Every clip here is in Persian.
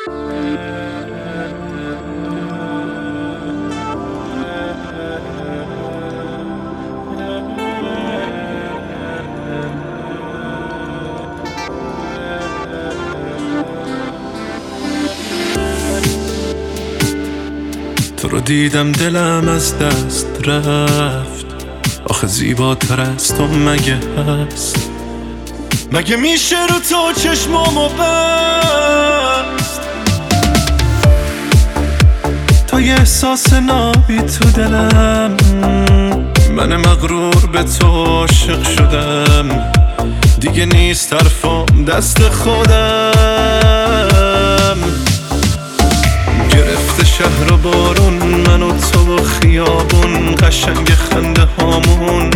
تو رو دیدم دلم از دست رفت، آخه زیباتر از تو مگه هست؟ مگه میشه رو تو چشمامو بست؟ تا یه احساس نابی تو دلم، من مغرور به تو عاشق شدم، دیگه نیست حرفام دست خودم. گرفته شهر و بارون، من و تو و خیابون، قشنگ خنده هامون.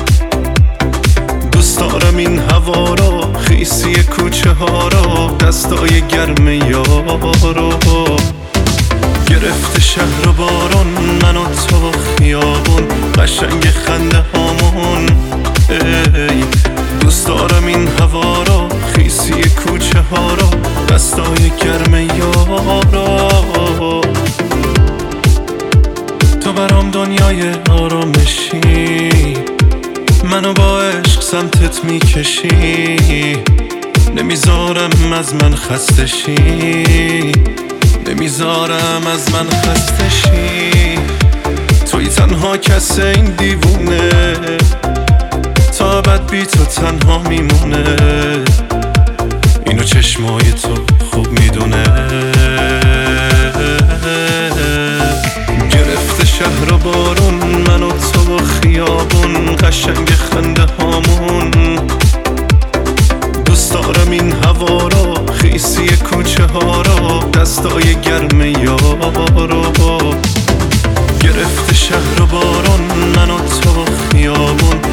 دوست دارم این هوا رو، خیسی کوچه ها رو، دستای گرم یارو. گرفته شهر و بارون، من و تو و خیابون، قشنگ خنده هامون. ای دوست دارم این هوا رو، خیسی کوچه ها رو، دستای گرم یارو. تو برام دنیای آرامشی، منو با عشق سمتت میکشی. نمیذارم از من خسته شی، نمیذارم از من خسته شی. توی تنها کس این دیوونه، تا ابد بی تو تنها میمونه. اینو چشمای تو خوب میدونه. گرفته شهر و بارون، من و تو و خیابون، قشنگ خنده هامون. دوست دارم این هوا رو، خیسی کوچه ها رو، دستای گرم یارو. گرفته شهر و بارون، من و تو و خیابون،